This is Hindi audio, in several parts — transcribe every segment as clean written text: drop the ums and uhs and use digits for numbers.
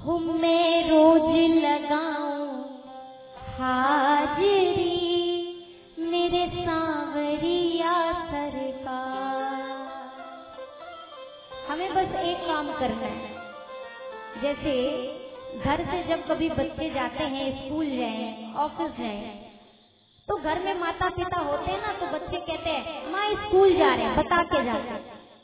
मैं रोज लगाऊं हाजिरी मेरे सांवरिया सरकार। हमें बस एक काम करना है, जैसे घर से जब कभी बच्चे जाते हैं, स्कूल जाएं, ऑफिस जाएं, तो घर में माता पिता होते हैं ना, तो बच्चे कहते हैं माँ स्कूल जा रहे हैं, बता के जाते।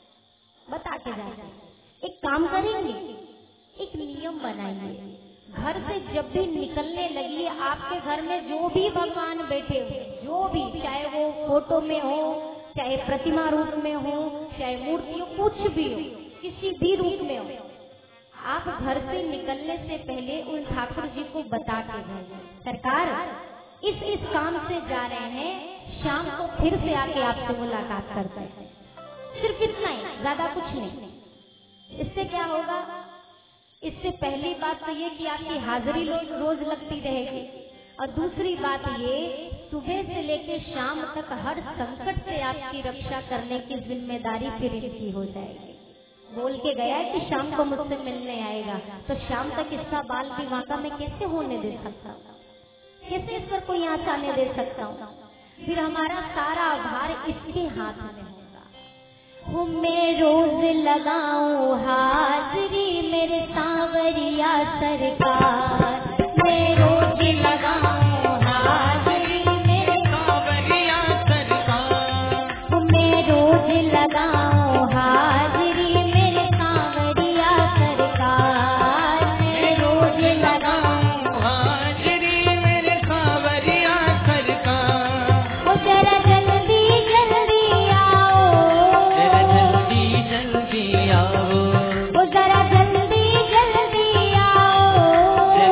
एक काम करेंगे, एक नियम बनाइए, घर से जब भी निकलने लगी आपके घर में जो भी भगवान बैठे हो, जो भी, चाहे वो फोटो में हो, चाहे प्रतिमा रूप में हो, चाहे मूर्ति हो, कुछ भी हो, किसी भी रूप में हो, आप घर से निकलने से पहले उन ठाकुर जी को बता के जाइए, सरकार इस काम से जा रहे हैं, शाम को फिर से आके आपसे मुलाकात करते हैं। सिर्फ इतना ही, ज्यादा कुछ नहीं। इससे क्या होगा? इससे पहली बात तो ये कि आपकी हाजिरी रोज लगती रहेगी, और दूसरी बात ये, सुबह से लेकर शाम तक हर संकट से आपकी रक्षा करने की जिम्मेदारी फिर इनकी हो जाएगी। बोल के गया है कि शाम को मुझसे मिलने आएगा, तो शाम तक इसका बाल विवाह मैं कैसे होने दे सकता हूँ? कैसे इस पर कोई आँच आने दे सकता हूँ? फिर हमारा सारा भार इसके हाथ में होगा। मैं रोज लगाऊं हाजिरी मेरे सांवरिया सरकार, मैं रोज लगाऊं हाजिरी मेरे सांवरिया सरकार, मैं रोज लगाऊं हाजिरी मेरे सांवरिया सरकार, मैं रोज लगाऊं हाजिरी मेरे सांवरिया सरकार। वो जरा जल्दी जल्दी आओ, जरा जल्दी जल्दी आओ, वो जरा जल्दी जल्दी आओ,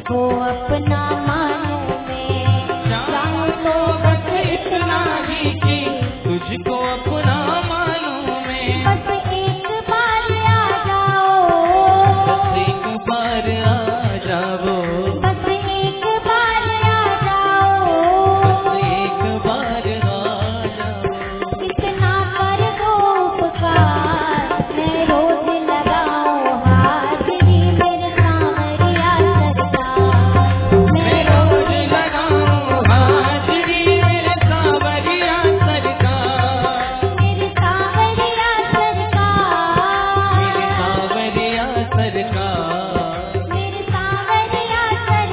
तुझको अपना मानूं मैं, चाहूं तो बस इतना ही कि तुझको अपना मानूं मैं। बस एक बार आ जाओ, बस एक बार आ जाओ, बस एक बार आ जाओ, बस एक बार आ जाओ। इतना कर दो उपकार, मैं रोज लगाऊं हाजिरी मेरे सांवरिया सरकार, मैं रोज लगाऊं हाजिरी मेरे सांवरिया सरकार, मेरे सांवरिया सरकार, मेरे सांवरिया सरकार, मेरे सांवरिया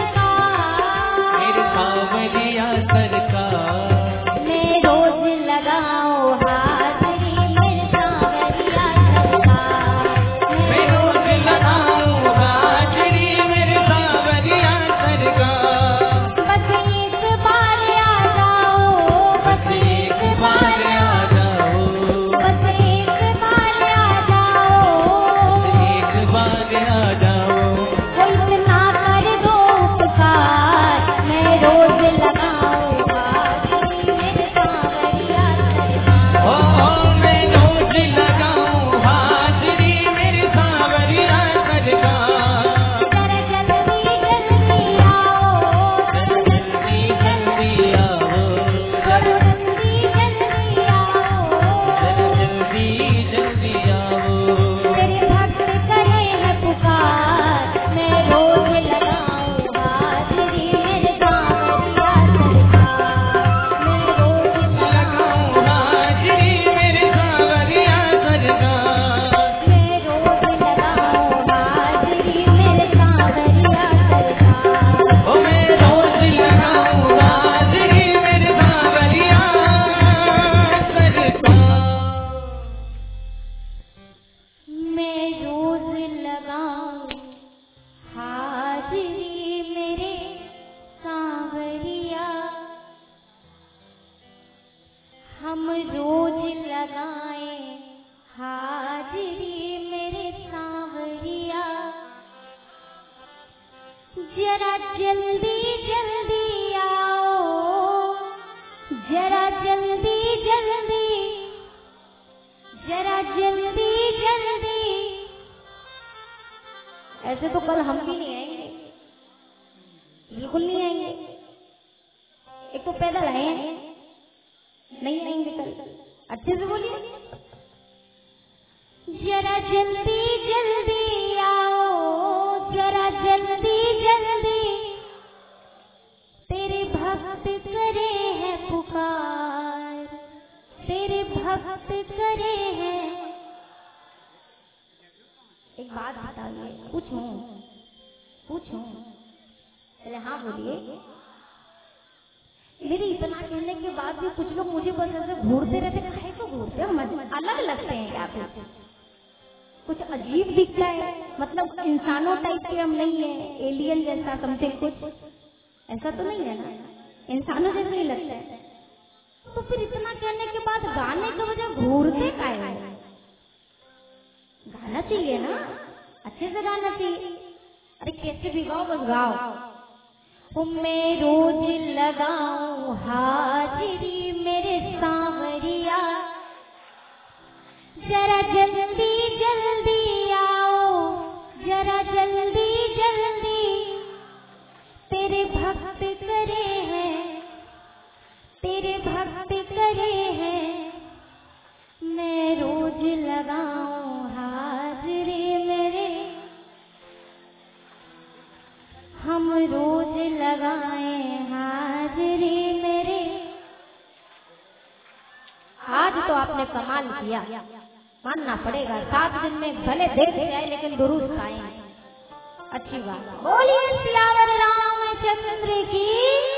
सरकार, मेरे सांवरिया सरकार। मैं रोज लगाऊं हाजिरी मेरे सांवरिया सरकार, मैं रोज लगाऊं हाजिरी मेरे सांवरिया सरकार। बस एक बार आ जाओ, बस एक बार आ जाओ, बस एक बार आ जाओ, एक बार आ जाओ। वो इतना कर दो उपकार, मैं रोज लगाऊं हाजिरी मेरे सांवरिया सरकार। ओ मैं रोज लगाऊं हाजिरी मेरे सांवरिया सरकार। जरा जल्दी जल्दी आओ, जल्दी जल्दी आओ, थोड़ा जल्दी जल्दी आओ, जल्दी जल्दी आओ। तेरे भक्त करे है पुकार, मैं रोज लगाऊं हाजिरी मेरे सांवरिया सरकार, मैं रोज लगाऊं हाजिरी मेरे सांवरिया सरकार। मैं रोज लगाऊं हाजिरी मेरे सांवरिया सरकार। ओ मैं रोज लगाऊं हाजिरी मेरे सांवरिया सरकार। मैं रोज लगाऊं हाजिरी मेरे सांवरिया, हम रोज लगाएं हाजिरी मेरे सांवरिया। जरा जल्दी जल्दी आओ, जरा जल्दी जल्दी, जरा जल्दी जल्दी। ऐसे तो कल हम भी नहीं आएंगे, बिल्कुल नहीं आएंगे। एक तो पैदल आए हैं, नहीं आएंगे कल। अच्छे से बोलिए, जरा जल्दी जल्दी आओ, जरा जल्दी जल्दी, तेरे भक्त करे हैं पुकार, तेरे भक्त करे हैं। एक बात बताइए, पूछूं पूछूं? पहले हाँ बोलिए। मेरे इतना कहने के बाद भी कुछ लोग मुझे बस ऐसे घूरते रहते, काहे को घूरते हैं? अलग लगते हैं क्या? कुछ अजीब दिखता है, मतलब इंसानों टाइप के हम नहीं है, एलियन जैसा समथिंग कुछ ऐसा तो नहीं है ना, इंसानों जैसा ही लगता है। तो फिर इतना कहने के बाद गाने की वजह घूरते काहे हैं? गाना चाहिए ना, अच्छे से गाना चाहिए। अरे कैसे भी गाओ, बस गाओ। मैं रोज लगाऊं हाजिरी मेरे सांवरिया, जरा जल्दी जल्दी आओ, जरा जल्दी जल्दी, तेरे भक्त करे हैं, तेरे भक्त करे हैं। मैं रोज लगाऊं हाजिरी मेरे, हम रोज लगाएं हाजिरी मेरे। आज तो आपने कमाल किया, मानना पड़ेगा। 7 दिन में भले देर से आए लेकिन दुरुस्त आए, अच्छी बात। बोलिए सियावर रामचंद्र की।